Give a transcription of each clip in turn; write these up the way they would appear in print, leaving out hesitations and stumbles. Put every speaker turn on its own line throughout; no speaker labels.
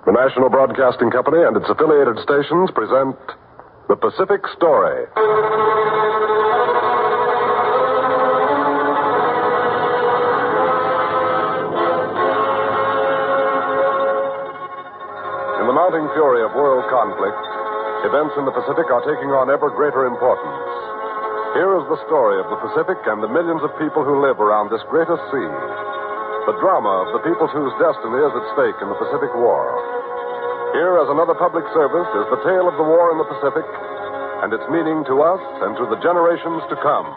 The National Broadcasting Company and its affiliated stations present The Pacific Story. In the mounting fury of world conflict, events in the Pacific are taking on ever greater importance. Here is the story of the Pacific and the millions of people who live around this greatest sea. The drama of the peoples whose destiny is at stake in the Pacific War. Here, as another public service, is the tale of the war in the Pacific and its meaning to us and to the generations to come.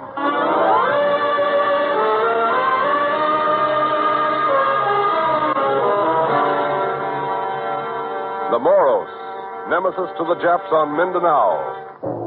The Moros, nemesis to the Japs on Mindanao.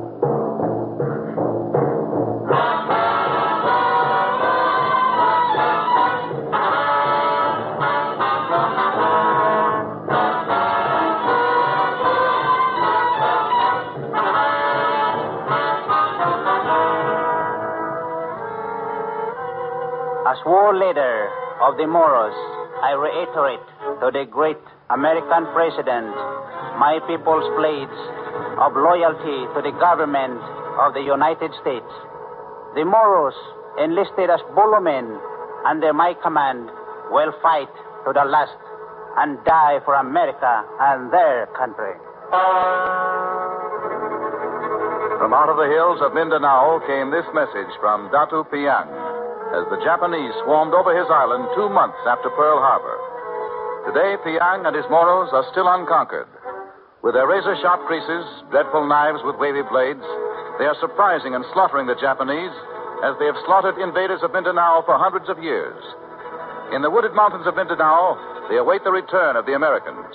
As war leader of the Moros, I reiterate to the great American president my people's pledge of loyalty to the government of the United States. The Moros, enlisted as bull men under my command, will fight to the last and die for America and their country.
From out of the hills of Mindanao came this message from Datu Piang, as the Japanese swarmed over his island 2 months after Pearl Harbor. Today, Piang and his Moros are still unconquered. With their razor-sharp creases, dreadful knives with wavy blades, they are surprising and slaughtering the Japanese as they have slaughtered invaders of Mindanao for hundreds of years. In the wooded mountains of Mindanao, they await the return of the Americans.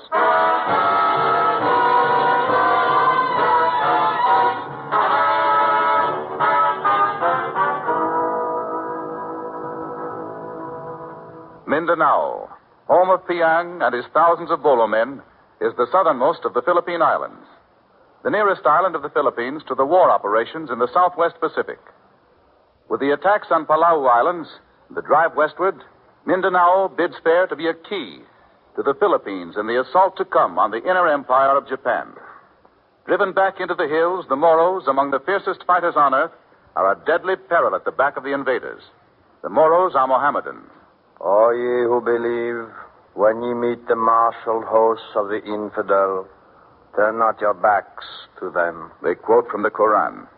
Mindanao, home of Piang and his thousands of Bolo men, is the southernmost of the Philippine Islands, the nearest island of the Philippines to the war operations in the Southwest Pacific. With the attacks on Palau Islands, the drive westward, Mindanao bids fair to be a key to the Philippines in the assault to come on the inner empire of Japan. Driven back into the hills, the Moros, among the fiercest fighters on earth, are a deadly peril at the back of the invaders. The Moros are Mohammedans.
O ye who believe, when ye meet the marshaled hosts of the infidel, turn not your backs to them.
They quote from the Quran.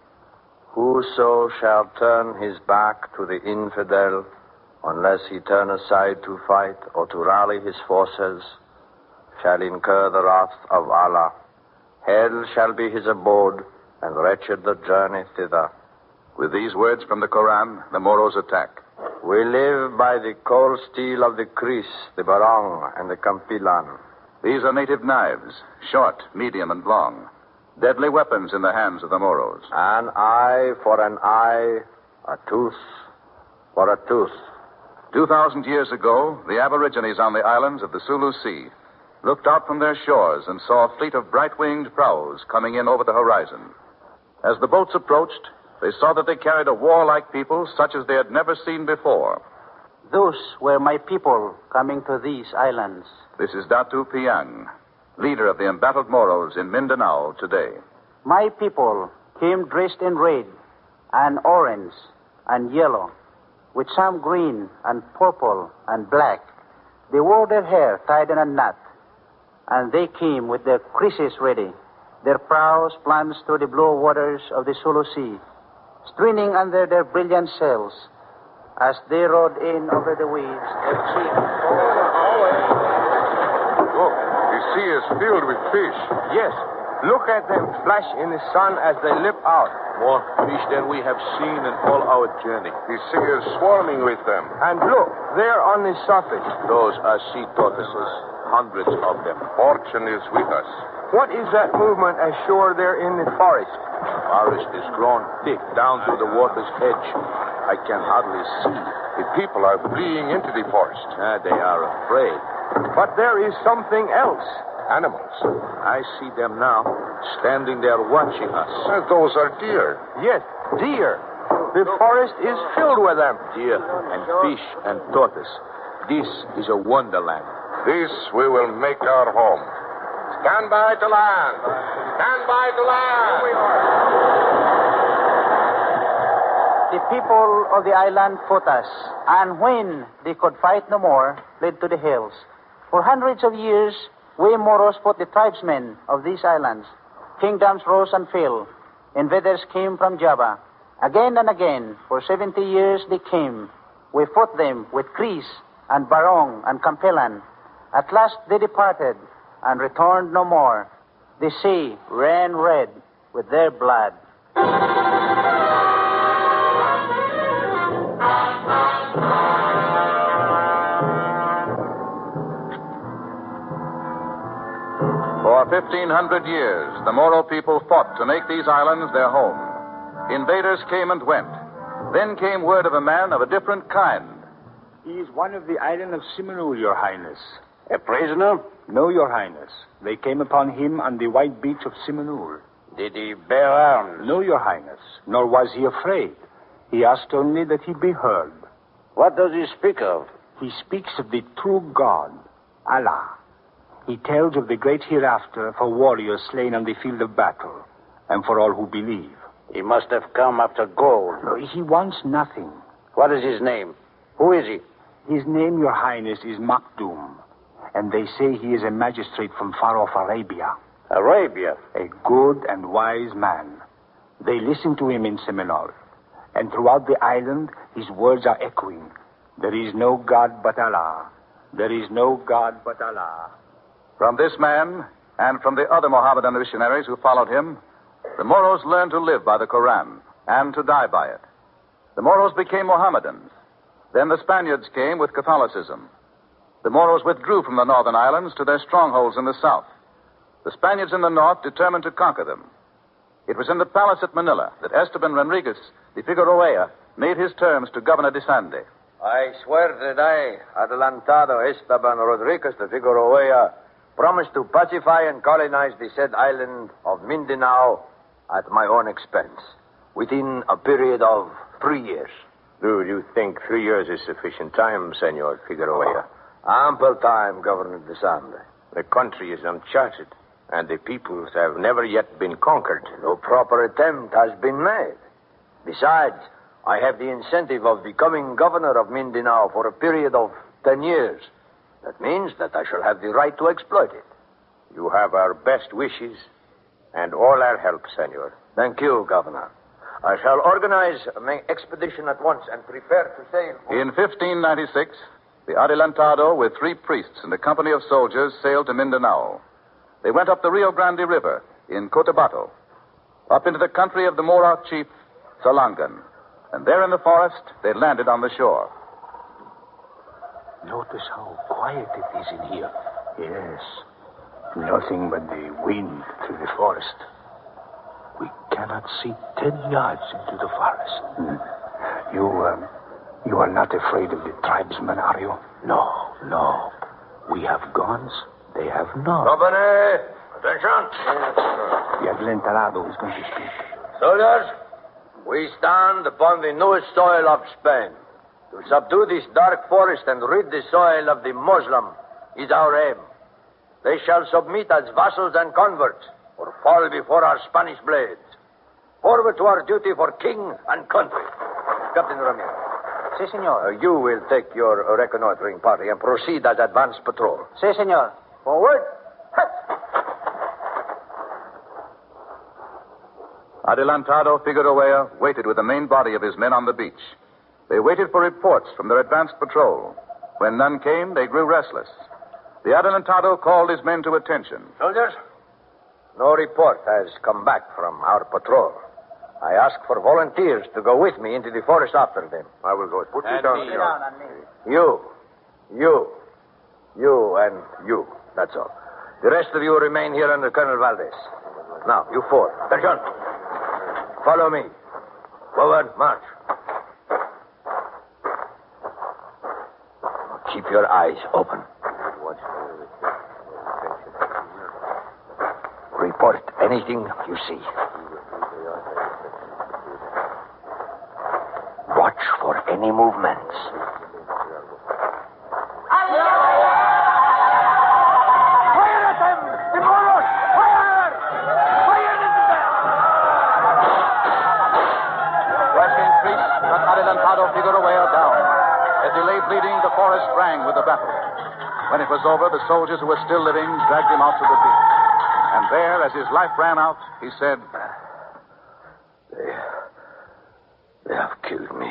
Whoso shall turn his back to the infidel, unless he turn aside to fight or to rally his forces, shall incur the wrath of Allah. Hell shall be his abode, and wretched the journey thither.
With these words from the Quran, the Moros attack.
We live by the cold steel of the Kris, the Barong, and the Campilan.
These are native knives, short, medium, and long. Deadly weapons in the hands of the Moros.
An eye for an eye, a tooth for a tooth.
2,000 years ago, the Aborigines on the islands of the Sulu Sea looked out from their shores and saw a fleet of bright-winged praus coming in over the horizon. As the boats approached, they saw that they carried a warlike people such as they had never seen before.
Those were my people coming to these islands.
This is Datu Piang, leader of the embattled Moros in Mindanao today.
My people came dressed in red and orange and yellow, with some green and purple and black. They wore their hair tied in a knot, and they came with their creases ready, their prows plunged through the blue waters of the Sulu Sea, straining under their brilliant sails. As they rode in over the waves, their cheeks...
Look, the sea is filled with fish.
Yes. Look at them flash in the sun as they leap out.
More fish than we have seen in all our journey. The sea is swarming with them.
And look, there on the surface.
Those are sea tortoises. Hundreds of them. Fortune is with us.
What is that movement ashore there in the forest?
The forest is grown thick down to the water's edge. I can hardly see. The people are fleeing into the forest. They are afraid.
But there is something else.
Animals. I see them now, standing there watching us. Those are deer.
Yes, deer. The forest is filled with them.
Deer and fish and tortoise. This is a wonderland. This we will make our home. Stand by to land. Stand by to land.
The people of the island fought us, and when they could fight no more, fled to the hills. For hundreds of years, we Moros fought the tribesmen of these islands. Kingdoms rose and fell. Invaders came from Java. Again and again, for 70 years they came. We fought them with Kris and Barong and Campelan. At last they departed and returned no more. The sea ran red with their blood.
For 1,500 years, the Moro people fought to make these islands their home. Invaders came and went. Then came word of a man of a different kind.
He is one of the island of Simanul, Your Highness.
A prisoner?
No, Your Highness. They came upon him on the white beach of Simanul.
Did he bear arms?
No, Your Highness. Nor was he afraid. He asked only that he be heard.
What does he speak of?
He speaks of the true God, Allah. He tells of the great hereafter for warriors slain on the field of battle, and for all who believe.
He must have come after gold.
No, he wants nothing.
What is his name? Who is he?
His name, Your Highness, is Makdum, and they say he is a magistrate from far-off Arabia.
Arabia?
A good and wise man. They listen to him in Seminole, and throughout the island his words are echoing. There is no God but Allah. There is no God but Allah.
From this man, and from the other Mohammedan missionaries who followed him, the Moros learned to live by the Koran and to die by it. The Moros became Mohammedans. Then the Spaniards came with Catholicism. The Moros withdrew from the northern islands to their strongholds in the south. The Spaniards in the north determined to conquer them. It was in the palace at Manila that Esteban Rodriguez de Figueroa made his terms to Governor de Sande.
I swear that I, Adelantado Esteban Rodriguez de Figueroa, promise to pacify and colonize the said island of Mindanao at my own expense, within a period of 3 years.
Do you think 3 years is sufficient time, Senor Figueroa?
Ample time, Governor de Sande.
The country is uncharted, and the peoples have never yet been conquered.
No proper attempt has been made. Besides, I have the incentive of becoming governor of Mindanao for a period of 10 years. That means that I shall have the right to exploit it.
You have our best wishes and all our help, Senor.
Thank you, Governor. I shall organize an expedition at once and prepare to sail.
In 1596, the Adelantado, with 3 priests and a company of soldiers, sailed to Mindanao. They went up the Rio Grande River in Cotabato, up into the country of the Moro chief, Salangan. And there in the forest, they landed on the shore.
Notice how quiet it is in here. Yes. Nothing but the wind through the forest. We cannot see 10 yards into the forest. You are not afraid of the tribesmen, are you? No. We have guns. They have not.
Company, attention.
The Adelantado is going to speak.
Soldiers, we stand upon the newest soil of Spain. To subdue this dark forest and rid the soil of the Muslim is our aim. They shall submit as vassals and converts, or fall before our Spanish blades. Forward to our duty for king and country. Captain Ramirez.
Si, senor.
You will take your reconnoitering party and proceed as advance patrol.
Si, senor.
Forward.
Adelantado Figueroa waited with the main body of his men on the beach. They waited for reports from their advanced patrol. When none came, they grew restless. The Adelantado called his men to attention.
Soldiers, no report has come back from our patrol. I ask for volunteers to go with me into the forest after them.
I will go. Put me
Sit
down.
down on me.
You, and you. That's all. The rest of you remain here under Colonel Valdez. Now, you 4. Attention. Follow me. Forward, march. Keep your eyes open. Report anything you see. Watch for any movements. Fire at them! The Moros!
battle. When it was over, the soldiers who were still living dragged him out to the beach. And there, as his life ran out, he said,
They have killed me.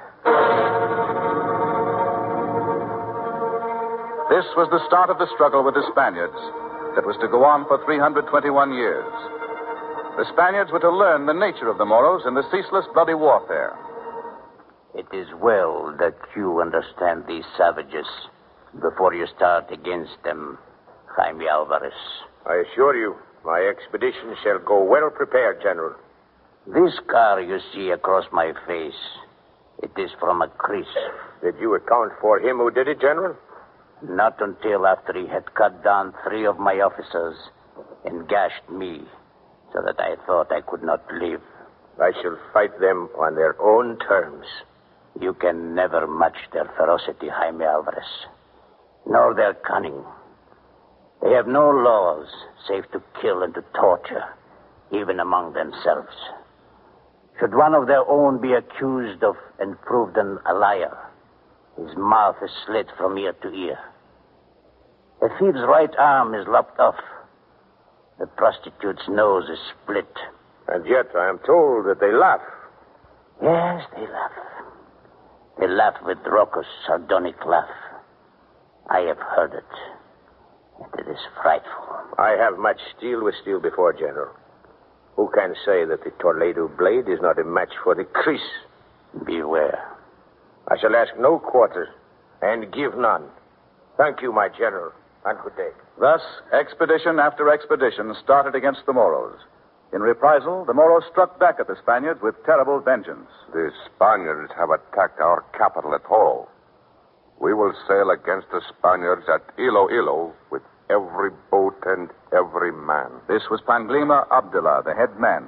This was the start of the struggle with the Spaniards that was to go on for 321 years. The Spaniards were to learn the nature of the Moros in the ceaseless bloody warfare.
It is well that you understand these savages before you start against them, Jaime Alvarez.
I assure you, my expedition shall go well prepared, General.
This scar you see across my face, it is from a crease.
Did you account for him who did it, General?
Not until after he had cut down 3 of my officers and gashed me, so that I thought I could not live.
I shall fight them on their own terms.
You can never match their ferocity, Jaime Alvarez, nor their cunning. They have no laws save to kill and to torture, even among themselves. Should one of their own be accused of and proved a liar, his mouth is slit from ear to ear. A thief's right arm is lopped off. The prostitute's nose is split.
And yet I am told that they laugh.
Yes, they laugh. They laugh with raucous, sardonic laugh. I have heard it. And it is frightful.
I have matched steel with steel before, General. Who can say that the Toledo blade is not a match for the crease?
Beware.
I shall ask no quarter and give none. Thank you, my General, and good day.
Thus, expedition after expedition started against the Moros. In reprisal, the Moros struck back at the Spaniards with terrible vengeance.
The Spaniards have attacked our capital at Toro. We will sail against the Spaniards at Iloilo with every boat and every man.
This was Panglima Abdullah, the head man.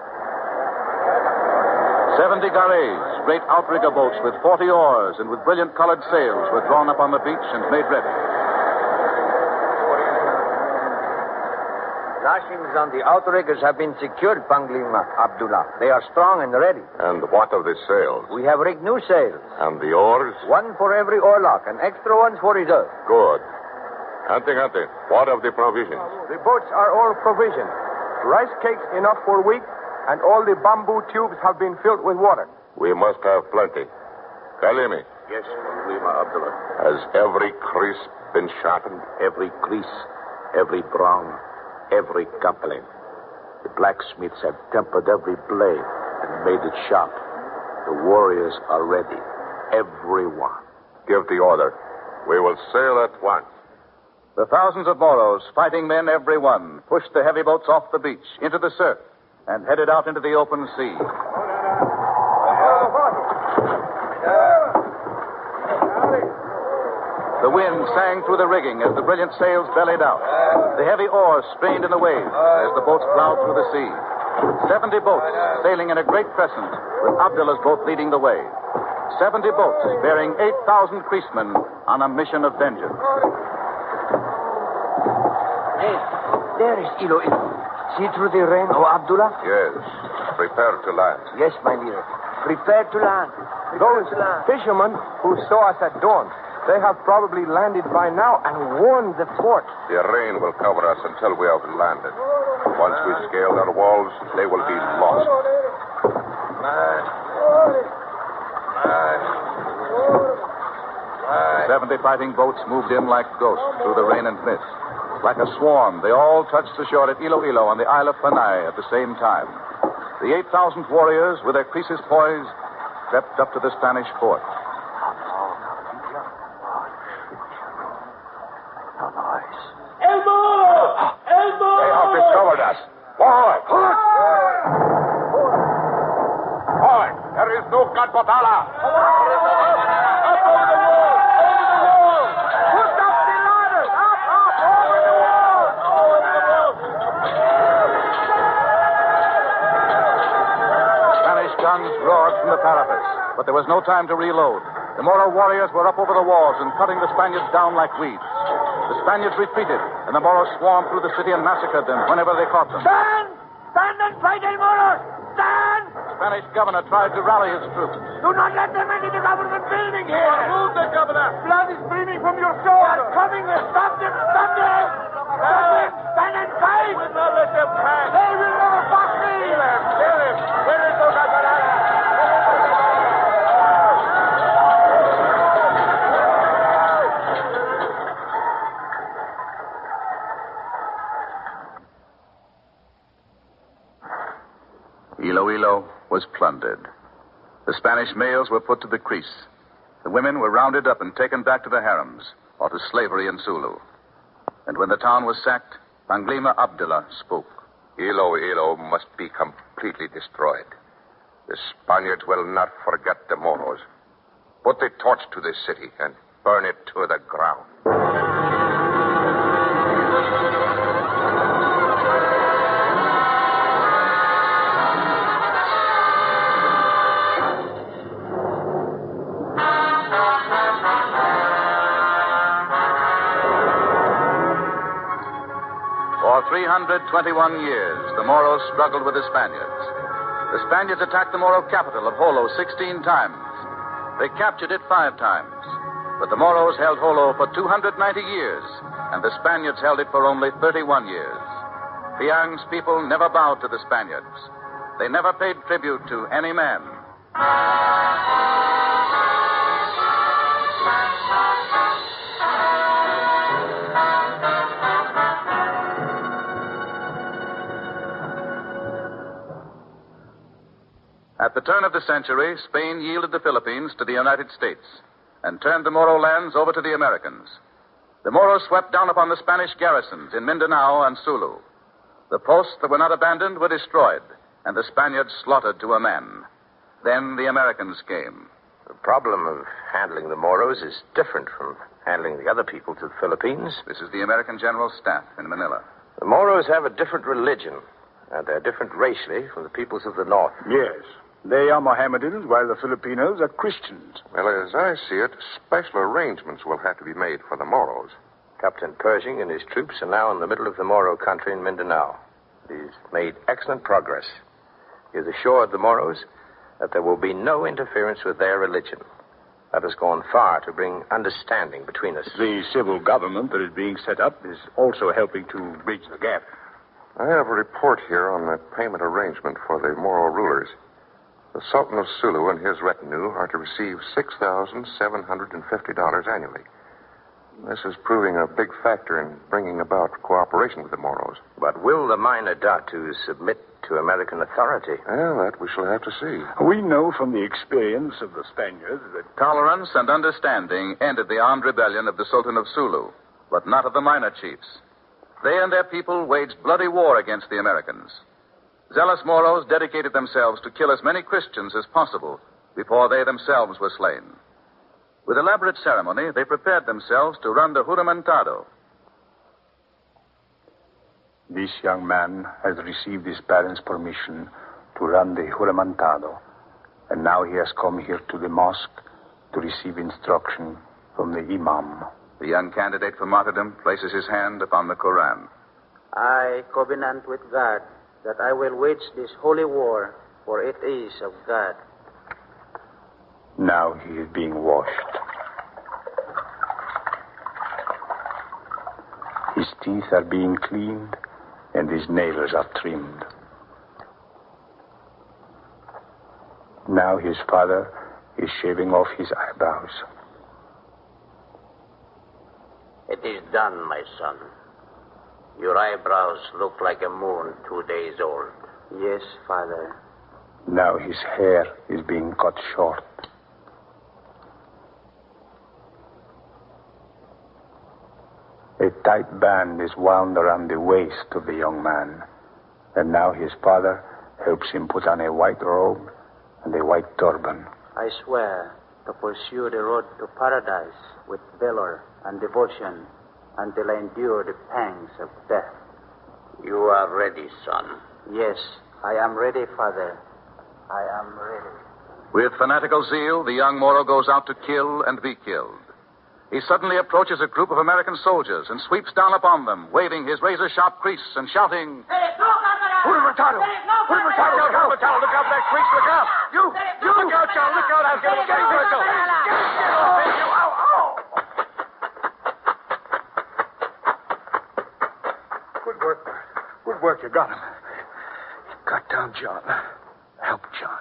70 garés, great outrigger boats with 40 oars and with brilliant colored sails, were drawn up on the beach and made ready.
Lashings on the outriggers have been secured, Panglima Abdullah. They are strong and ready.
And what of the sails?
We have rigged new sails.
And the oars?
One for every oarlock, and extra ones for reserve.
Good. Ante, what of the provisions?
The boats are all provisioned. Rice cakes enough for a week, and all the bamboo tubes have been filled with water.
We must have plenty. Kalimi,
Yes, Panglima Abdullah.
has every crease been sharpened?
Every crease, every brown, every coupling. The blacksmiths have tempered every blade and made it sharp. The warriors are ready. Every one.
Give the order. We will sail at once.
The thousands of Moros, fighting men every one, pushed the heavy boats off the beach, into the surf, and headed out into the open sea. The wind sang through the rigging as the brilliant sails bellied out. The heavy oars strained in the waves as the boats plowed through the sea. 70 boats sailing in a great crescent, with Abdullah's boat leading the way. 70 boats bearing 8,000 creasemen on a mission of vengeance.
Hey, there is Iloilo. See through the rain, oh, Abdullah?
Yes. Prepare to land.
Yes, my leader. Prepare to land.
Those fishermen who saw us at dawn, they have probably landed by now and warned the fort.
The rain will cover us until we have landed. Once we scale their walls, they will be lost.
70 fighting boats moved in like ghosts through the rain and mist. Like a swarm, they all touched the shore at Iloilo on the Isle of Panay at the same time. The 8,000 warriors, with their creases poised, crept up to the Spanish fort.
They have discovered us. Forward! Forward! There is no Catpotala!
Spanish guns roared from the parapets, but there was no time to reload. The Moro warriors were up over the walls and cutting the Spaniards down like weeds. The Spaniards retreated, and the Moros swarmed through the city and massacred them whenever they caught them.
¡Stand! ¡Stand and fight, El Moros! ¡Stand!
Spanish governor tried to rally his troops.
Do not let them enter the government building here.
Move the governor.
Blood is streaming from your shoulder. They are coming. Stop them. Stop them. Stop them. Stand and fight.
We'll not let them pass.
They will never pass me.
Kill him. Where is Don Alvarado? Iloilo was plundered. The Spanish males were put to the crease. The women were rounded up and taken back to the harems or to slavery in Sulu. And when the town was sacked, Panglima Abdullah spoke.
Iloilo must be completely destroyed. The Spaniards will not forget the Moros. Put the torch to this city and burn it to the ground.
For 321 years, the Moros struggled with the Spaniards. The Spaniards attacked the Moro capital of Jolo 16 times. They captured it 5 times. But the Moros held Jolo for 290 years, and the Spaniards held it for only 31 years. Piang's people never bowed to the Spaniards. They never paid tribute to any man. At the turn of the century, Spain yielded the Philippines to the United States and turned the Moro lands over to the Americans. The Moros swept down upon the Spanish garrisons in Mindanao and Sulu. The posts that were not abandoned were destroyed, and the Spaniards slaughtered to a man. Then the Americans came.
The problem of handling the Moros is different from handling the other people to the Philippines.
This is the American General Staff in Manila.
The Moros have a different religion, and they're different racially from the peoples of the north.
Yes. They are Mohammedans, while the Filipinos are Christians.
Well, as I see it, special arrangements will have to be made for the Moros.
Captain Pershing and his troops are now in the middle of the Moro country in Mindanao. He's made excellent progress. He has assured the Moros that there will be no interference with their religion. That has gone far to bring understanding between us.
The civil government that is being set up is also helping to bridge the gap.
I have a report here on the payment arrangement for the Moro rulers. The Sultan of Sulu and his retinue are to receive $6,750 annually. This is proving a big factor in bringing about cooperation with the Moros.
But will the minor Datu submit to American authority?
Well, that we shall have to see.
We know from the experience of the Spaniards that
Tolerance and understanding ended the armed rebellion of the Sultan of Sulu, but not of the minor chiefs. They and their people waged bloody war against the Americans. Zealous Moros dedicated themselves to kill as many Christians as possible before they themselves were slain. With elaborate ceremony, they prepared themselves to run the Juramentado.
this young man has received his parents' permission to run the Juramentado, and now he has come here to the mosque to receive instruction from the Imam.
The young candidate for martyrdom places his hand upon the Koran.
I covenant with God that I will wage this holy war, for it is of God.
Now he is being washed. His teeth are being cleaned, and his nails are trimmed. Now his father is shaving off his eyebrows.
It is done, my son. Your eyebrows look like a moon 2 days old.
Yes, Father.
Now his hair is being cut short. A tight band is wound around the waist of the young man, and now his father helps him put on a white robe and a white turban.
I swear to pursue the road to paradise with valor and devotion until I endure the pangs of death.
You are ready, son.
Yes, I am ready, Father. I am ready.
With fanatical zeal, the young Moro goes out to kill and be killed. He suddenly approaches a group of American soldiers and sweeps down upon them, waving his razor-sharp creese and shouting,
Hey, Hurtado! Look out for that creek. Look out! You look out, John. Look out. I'll get him. Get off. Ow.
Good work, Bert. Good work. You got him. Got down, John. Help, John.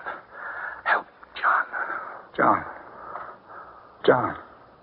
John.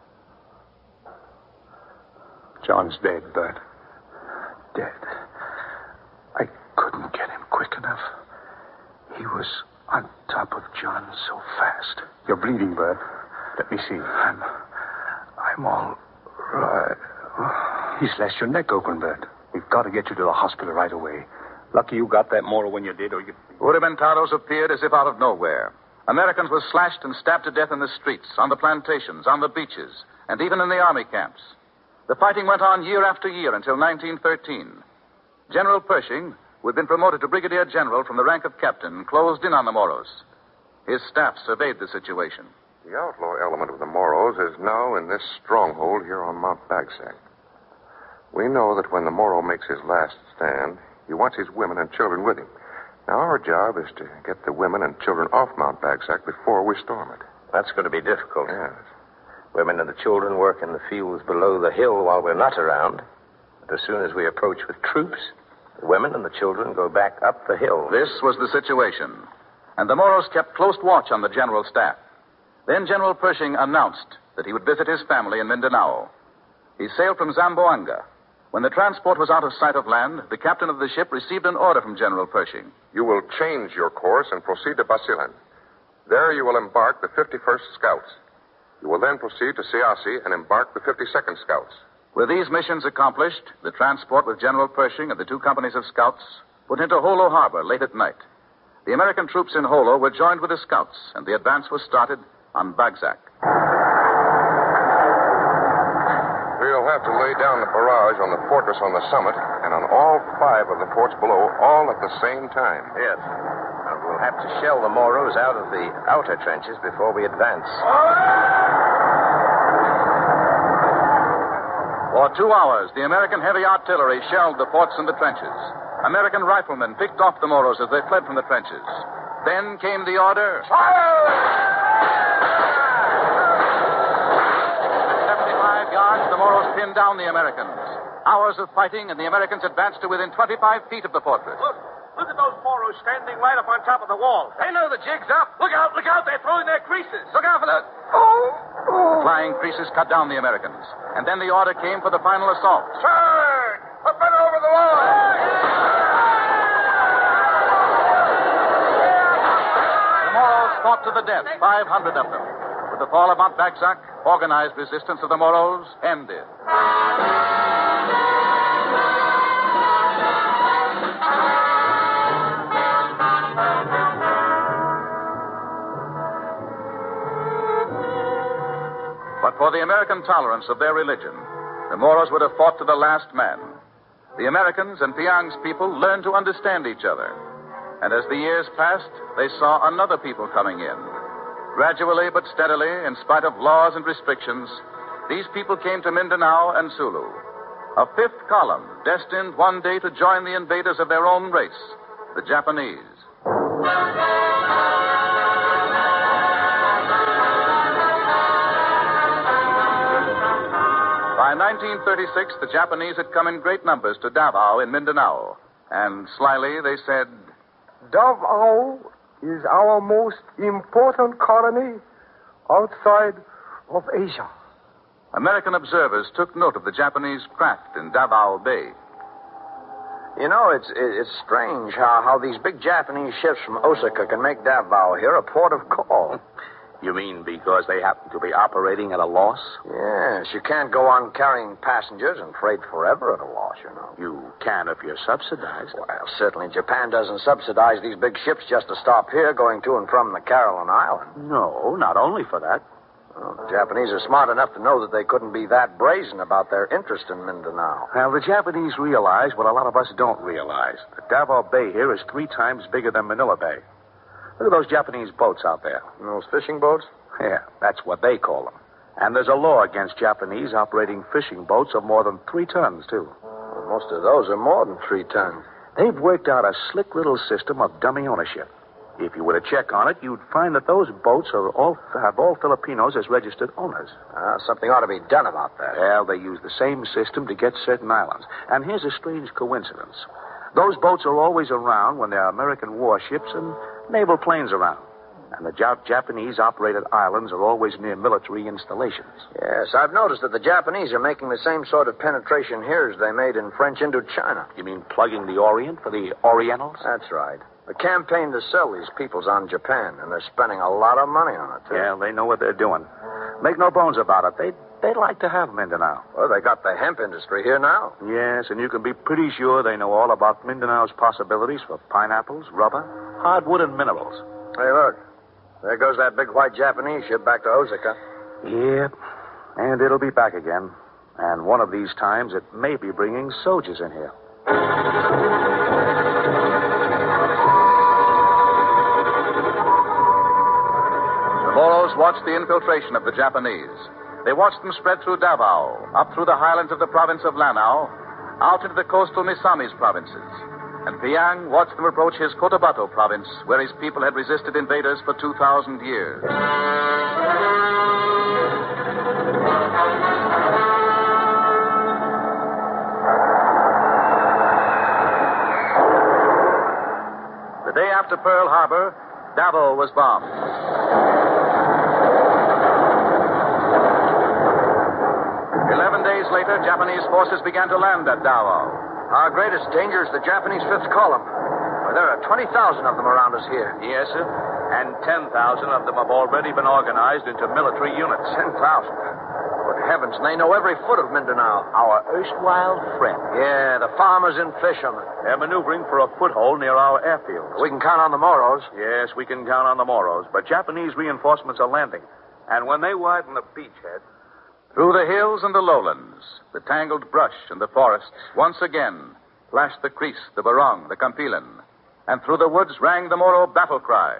John's dead, Bert. Dead. I couldn't get him quick enough. He was on top of John so fast. You're bleeding, Bert. Let me see. I'm all right. He's lashed your neck open, Bert. We've got to get you to the hospital right away. Lucky you got that Moro when you did, or you...
Rudimentados appeared as if out of nowhere. Americans were slashed and stabbed to death in the streets, on the plantations, on the beaches, and even in the army camps. The fighting went on year after year until 1913. General Pershing, who had been promoted to brigadier general from the rank of captain, closed in on the Moros. His staff surveyed the situation.
The outlaw element of the Moros is now in this stronghold here on Mount Bagsac. We know that when the Moro makes his last stand, he wants his women and children with him. Now, our job is to get the women and children off Mount Bagsac before we storm it.
That's going to be difficult.
Yes.
Women and the children work in the fields below the hill while we're not around. But as soon as we approach with troops, the women and the children go back up the hill.
This was the situation, and the Moros kept close watch on the general staff. Then General Pershing announced that he would visit his family in Mindanao. He sailed from Zamboanga. When the transport was out of sight of land, the captain of the ship received an order from General Pershing.
You will change your course and proceed to Basilan. There you will embark the 51st Scouts. You will then proceed to Siasi and embark the 52nd Scouts.
With these missions accomplished, the transport with General Pershing and the two companies of scouts put into Holo Harbor late at night. The American troops in Holo were joined with the scouts, and the advance was started on Bagsac.
We'll have to lay down the barrage on the fortress on the summit and on all 5 of the forts below, all at the same time.
Yes. And we'll have to shell the Moros out of the outer trenches before we advance.
For 2 hours, the American heavy artillery shelled the forts and the trenches. American riflemen picked off the Moros as they fled from the trenches. Then came the order... Fire! 75 yards, the Moros pinned down the Americans. Hours of fighting, and the Americans advanced to within 25 feet of the fortress.
Look at those Moros standing right up on top of the wall. They know the jig's up. Look out, they're throwing their creases.
Look out for that. Flying creases cut down the Americans. And then the order came for the final assault.
Turn! Up and over the wall!
The Moros fought to the death, 500 of them. With the fall of Mount Bagsac, organized resistance of the Moros ended. But for the American tolerance of their religion, the Moros would have fought to the last man. The Americans and Piang's people learned to understand each other. And as the years passed, they saw another people coming in. Gradually but steadily, in spite of laws and restrictions, these people came to Mindanao and Sulu. A 5th column, destined one day to join the invaders of their own race, the Japanese. By 1936, the Japanese had come in great numbers to Davao in Mindanao. And slyly they said,
Davao is our most important colony outside of Asia.
American observers took note of the Japanese craft in Davao Bay.
You know, it's strange how these big Japanese ships from Osaka can make Davao here a port of call.
You mean because they happen to be operating at a loss?
Yes, you can't go on carrying passengers and freight forever at a loss, you know.
You can if you're subsidized.
Well, certainly Japan doesn't subsidize these big ships just to stop here going to and from the Caroline Islands.
No, not only for that.
Well, the Japanese are smart enough to know that they couldn't be that brazen about their interest in Mindanao.
Well, the Japanese realize what a lot of us don't realize. That Davao Bay here is 3 times bigger than Manila Bay. Look at those Japanese boats out there.
Those fishing boats?
Yeah, that's what they call them. And there's a law against Japanese operating fishing boats of more than 3 tons, too.
Well, most of those are more than 3 tons.
They've worked out a slick little system of dummy ownership. If you were to check on it, you'd find that those boats have all Filipinos as registered owners.
Something ought to be done about that.
Well, they use the same system to get certain islands. And here's a strange coincidence. Those boats are always around when there are American warships and naval planes around. And the Japanese-operated islands are always near military installations.
Yes, I've noticed that the Japanese are making the same sort of penetration here as they made in French Indochina.
You mean plugging the Orient for the Orientals?
That's right. The campaign to sell these peoples on Japan, and they're spending a lot of money on it, too.
Yeah, they know what they're doing. Make no bones about it. They'd like to have Mindanao.
Well, they got the hemp industry here now.
Yes, and you can be pretty sure they know all about Mindanao's possibilities for pineapples, rubber, hardwood, and minerals.
Hey, look. There goes that big white Japanese ship back to Osaka.
Yep. And it'll be back again. And one of these times it may be bringing soldiers in here.
The Moros watched the infiltration of the Japanese. They watched them spread through Davao, up through the highlands of the province of Lanao, out into the coastal Misamis provinces. And Piang watched them approach his Cotabato province, where his people had resisted invaders for 2,000 years. The day after Pearl Harbor, Davao was bombed. Days later, Japanese forces began to land at Davao.
Our greatest danger is the Japanese Fifth Column. Well, there are 20,000 of them around us here.
Yes, sir. And 10,000 of them have already been organized into military units.
10,000? Good heavens, and they know every foot of Mindanao.
Our erstwhile friend.
Yeah, the farmers and fishermen.
They're maneuvering for a foothold near our airfields.
We can count on the Moros.
Yes, we can count on the Moros. But Japanese reinforcements are landing. And when they widen the beachhead...
Through the hills and the lowlands, the tangled brush and the forests, once again flashed the Kris, the Barong, the Campilan, and through the woods rang the Moro battle cry.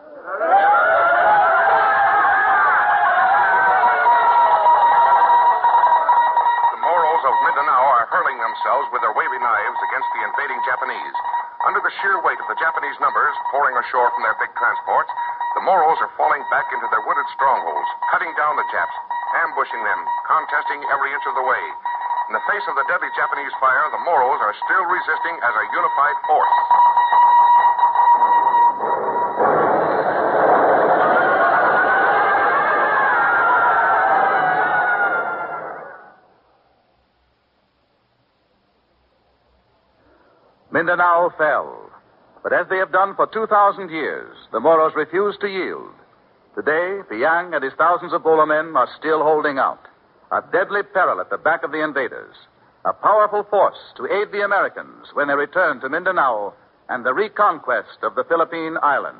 The Moros of Mindanao are hurling themselves with their wavy knives against the invading Japanese. Under the sheer weight of the Japanese numbers pouring ashore from their big transports, the Moros are falling back into their wooded strongholds, cutting down the Japs, ambushing them, contesting every inch of the way. In the face of the deadly Japanese fire, the Moros are still resisting as a unified force.
Mindanao fell. But as they have done for 2,000 years, the Moros refused to yield. Today, Piang and his thousands of Bolo men are still holding out. A deadly peril at the back of the invaders. A powerful force to aid the Americans when they return to Mindanao and the reconquest of the Philippine Islands.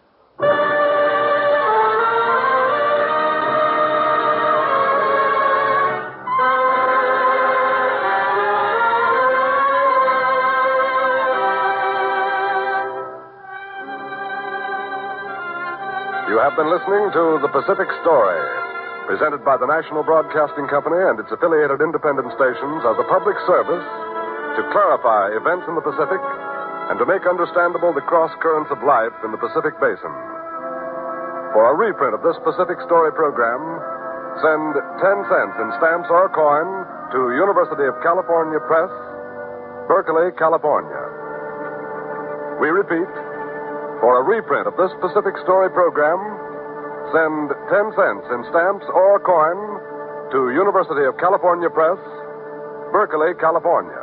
You have been listening to The Pacific Story, presented by the National Broadcasting Company and its affiliated independent stations as a public service to clarify events in the Pacific and to make understandable the cross currents of life in the Pacific Basin. For a reprint of this Pacific Story program, send 10 cents in stamps or coin to University of California Press, Berkeley, California. We repeat, for a reprint of this Pacific Story program, send 10 cents in stamps or coin to University of California Press, Berkeley, California.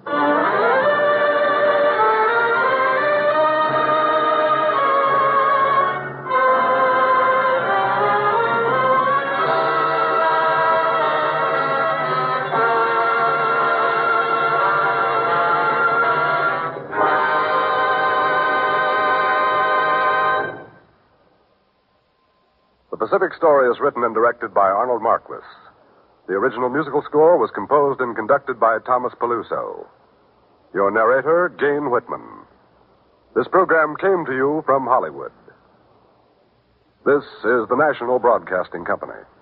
The Pacific Story is written and directed by Arnold Marquis. The original musical score was composed and conducted by Thomas Peluso. Your narrator, Jane Whitman. This program came to you from Hollywood. This is the National Broadcasting Company.